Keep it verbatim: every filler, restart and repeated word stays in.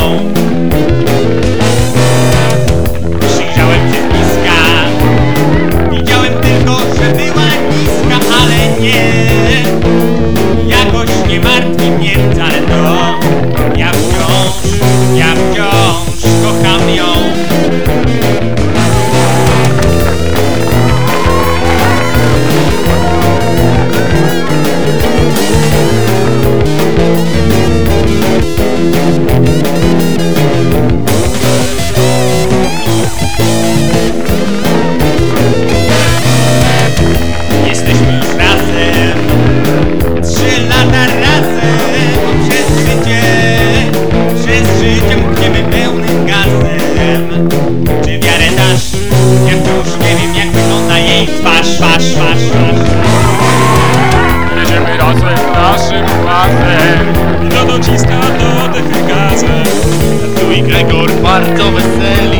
Przyjrzałem się z bliska, widziałem tylko, że była niska, ale nie, jakoś nie martwi mnie wcale to. Ja wciąż, ja wciąż kocham ją. Jesteśmy już razem, trzy lata razem, przez życie, przez życie mkniemy pełnym gazem. Czy wiarę dasz? Ja wciąż nie wiem, jak wygląda jej twarz, twarz, twarz, twarz. Jedziemy razem naszym razem i to dociska do dechy gazem. Tu i Gregor bardzo weseli.